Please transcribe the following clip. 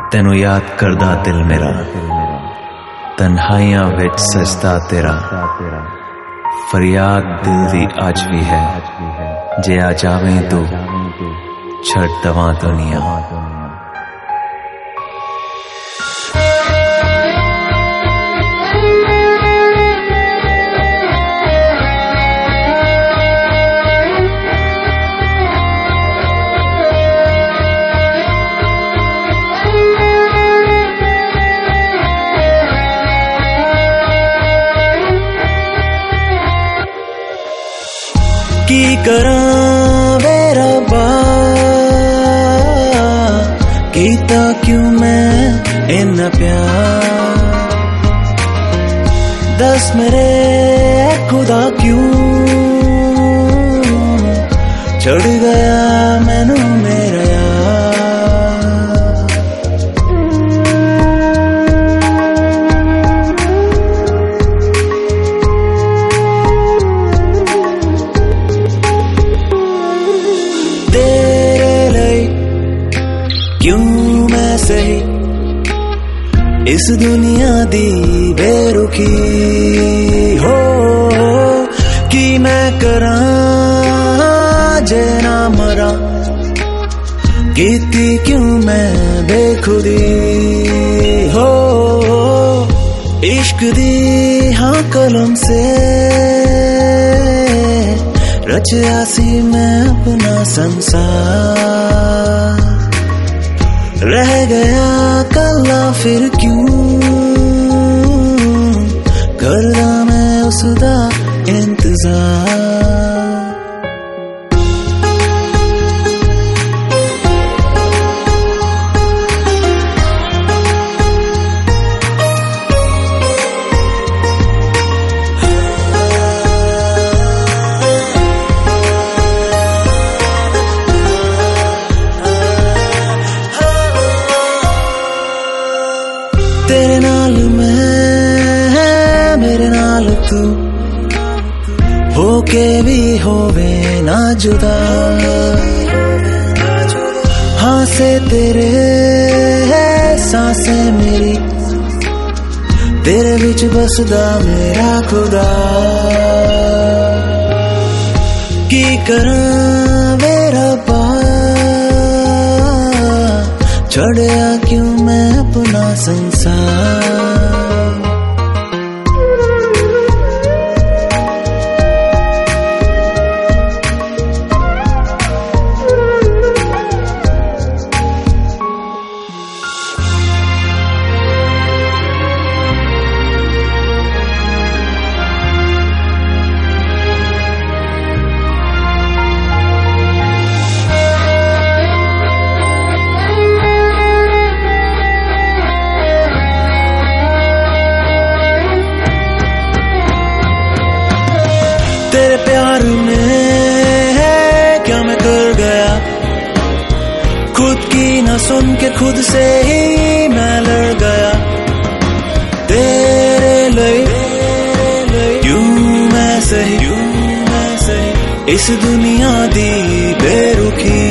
तेनू याद करदा दिल मेरा, तन्हाइयां विच सजदा तेरा। फरियाद दिल दी अज भी है, जे आ जावें तू छड़ दवां दुनिया। की करां वे रब्बा, कीता क्यों मैं इन्ना प्यार। दस मेरे खुदा क्यों चढ़ गया मैनू मेरा यार। क्यों मैं सही इस दुनिया दी बेरुखी हो, कि मैं करां जे ना मरा। कीती क्यों मैं बेखुदी हो, इश्क दी हाँ कलम से रचा सी मैं अपना संसार। रह गया कल्ला फिर क्यों करदा मैं उसदा इंतजार। तेरे नाल मैं मेरे नाल तू, होके भी होवे ना जुदा। हाँ से तेरे सांसें मेरी, तेरे विच बसदा मेरा खुदा। की करां वे रब्बा, छोड़या क्यों मैं अपना संसार। तेरे प्यार में क्या मैं कर गया, खुद की ना सुन के खुद से ही मैं लड़ गया। तेरे लिए क्यों मैं सही इस दुनिया दी बेरुखी।